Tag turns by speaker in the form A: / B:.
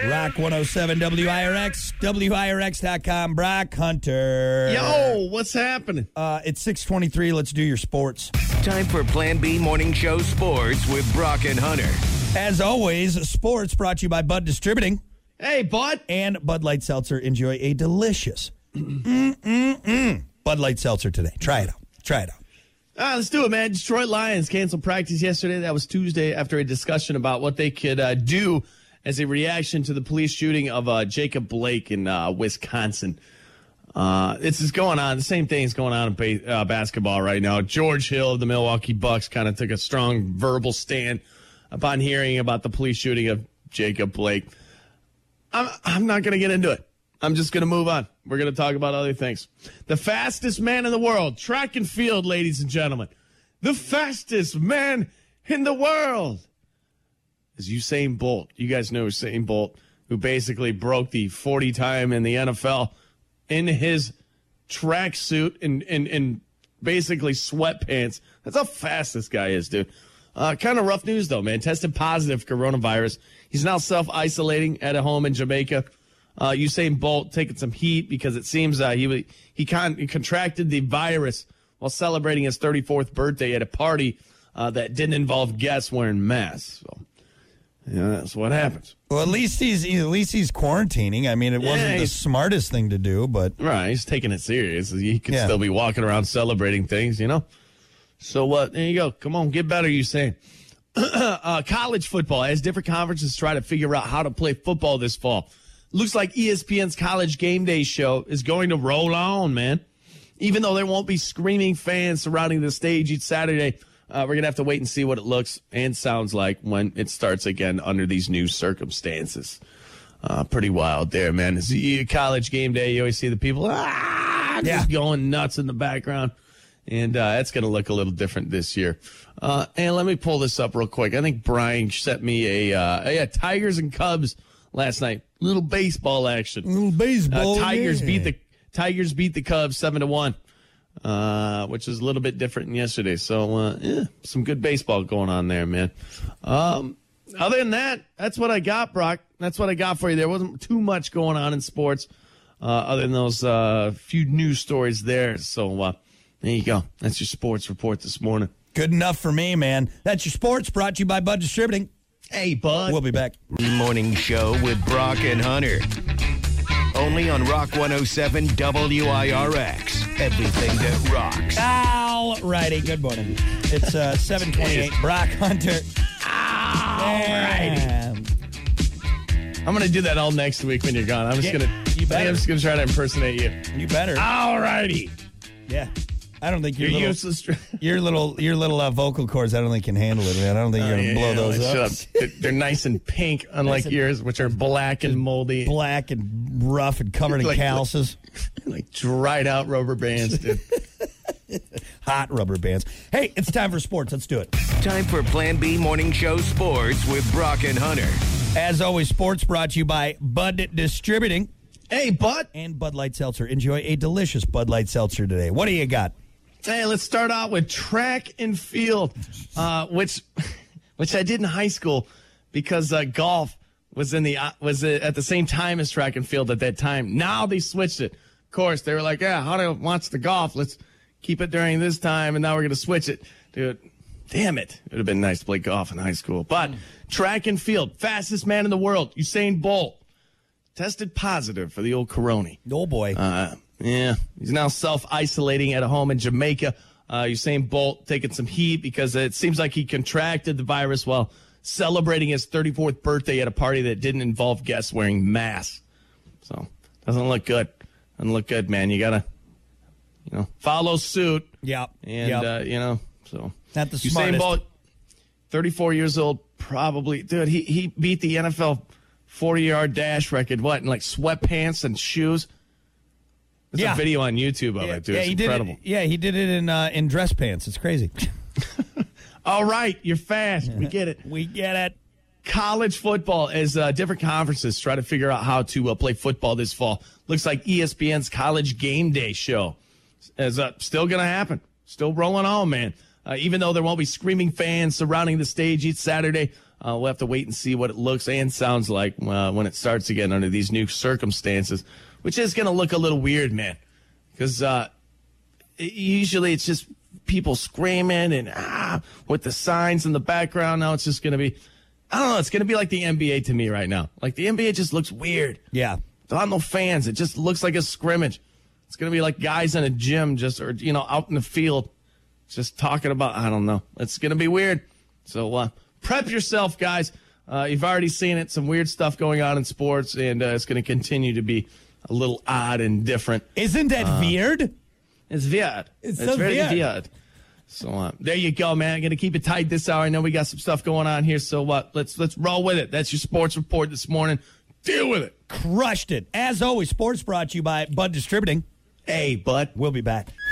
A: Rock 107 WIRX, WIRX.com, Brock Hunter.
B: Yo, what's happening?
A: It's 6:23. Let's do your sports.
C: Time for Plan B Morning Show Sports with Brock and Hunter.
A: As always, sports brought to you by Bud Distributing.
B: Hey, Bud.
A: And Bud Light Seltzer. Enjoy a delicious Bud Light Seltzer today. Try it out.
B: Let's do it, man. Detroit Lions canceled practice yesterday. That was Tuesday after a discussion about what they could do as a reaction to the police shooting of Jacob Blake in Wisconsin. This is going on. The same thing is going on in basketball right now. George Hill of the Milwaukee Bucks kind of took a strong verbal stand upon hearing about the police shooting of Jacob Blake. I'm not going to get into it. I'm just going to move on. We're going to talk about other things. The fastest man in the world, track and field, ladies and gentlemen. The fastest man in the world is Usain Bolt. You guys know Usain Bolt, who basically broke the 40 time in the NFL in his tracksuit and basically sweatpants. That's how fast this guy is, dude. Kind of rough news, though, man. Tested positive for coronavirus. He's now self-isolating at a home in Jamaica. Usain Bolt taking some heat because it seems he contracted the virus while celebrating his 34th birthday at a party that didn't involve guests wearing masks. So, that's what happens.
A: Well, at least he's quarantining. I mean, it wasn't the smartest thing to do, but
B: right, he's taking it serious. He could still be walking around celebrating things, you know. So there you go. Come on, get better, Usain. College football, as different conferences try to figure out how to play football this fall. Looks like ESPN's College Game Day show is going to roll on, man. Even though there won't be screaming fans surrounding the stage each Saturday, we're going to have to wait and see what it looks and sounds like when it starts again under these new circumstances. Pretty wild there, man. It's College Game Day. You always see the people just going nuts in the background. And that's going to look a little different this year. And let me pull this up real quick. I think Brian sent me a Tigers and Cubs last night. Little baseball action. Tigers beat the Cubs 7-1, which is a little bit different than yesterday. So, some good baseball going on there, man. Other than that, that's what I got, Brock. That's what I got for you. There wasn't too much going on in sports other than those few news stories there. So, there you go. That's your sports report this morning.
A: Good enough for me, man. That's your sports brought to you by Bud Distributing.
B: Hey, Bud.
A: We'll be back.
C: Morning Show with Brock and Hunter. Only on Rock 107 WIRX. Everything that rocks.
A: All righty. Good morning. It's 7:28. Brock Hunter.
B: All righty. I'm going to do that all next week when you're gone. I'm just going to try to impersonate you.
A: You better.
B: All righty.
A: Yeah. I don't think
B: you're useless.
A: Your little vocal cords, I don't think can handle it, man. I don't think you're going to blow those up.
B: Shut up. They're nice and pink, unlike yours, which are black and moldy.
A: Black and rough and covered in calluses.
B: Like dried out rubber bands, dude.
A: Hot rubber bands. Hey, it's time for sports. Let's do it.
C: Time for Plan B Morning Show Sports with Brock and Hunter.
A: As always, sports brought to you by Bud Distributing.
B: Hey, Bud.
A: And Bud Light Seltzer. Enjoy a delicious Bud Light Seltzer today. What do you got?
B: Hey, let's start out with track and field, which I did in high school because golf was at the same time as track and field at that time. Now they switched it. Of course, they were like, Hunter wants the golf. Let's keep it during this time, and now we're going to switch it. Dude, damn it. It would have been nice to play golf in high school. But track and field, fastest man in the world, Usain Bolt, tested positive for the old corona.
A: Oh, boy.
B: Yeah, he's now self-isolating at a home in Jamaica. Usain Bolt taking some heat because it seems like he contracted the virus while celebrating his 34th birthday at a party that didn't involve guests wearing masks. So, doesn't look good. Doesn't look good, man. You got to, follow suit.
A: Yep.
B: And, so.
A: Not the
B: Usain
A: smartest.
B: Bolt, 34 years old, probably. Dude, he beat the NFL 40-yard dash record, in like sweatpants and shoes? There's a video on YouTube of it, dude. It's incredible.
A: He did it in dress pants. It's crazy.
B: All right, you're fast. We get it.
A: We get it.
B: College football, as different conferences try to figure out how to play football this fall. Looks like ESPN's College Game Day show is still going to happen. Still rolling on, man. Even though there won't be screaming fans surrounding the stage each Saturday, We'll have to wait and see what it looks and sounds like when it starts again under these new circumstances, which is going to look a little weird, man, because usually it's just people screaming and with the signs in the background. Now it's just going to be, I don't know, it's going to be like the NBA to me right now. Like the NBA just looks weird.
A: Yeah.
B: There are no fans. It just looks like a scrimmage. It's going to be like guys in a gym out in the field just talking about, I don't know. It's going to be weird. So prep yourself, guys. You've already seen it. Some weird stuff going on in sports, and it's going to continue to be a little odd and different.
A: Isn't that weird?
B: It's weird.
A: It's so
B: very
A: weird.
B: weird. So there you go, man. I'm going to keep it tight this hour. I know we got some stuff going on here, so let's roll with it. That's your sports report this morning. Deal with it.
A: Crushed it. As always, sports brought to you by Bud Distributing.
B: Hey, Bud.
A: We'll be back.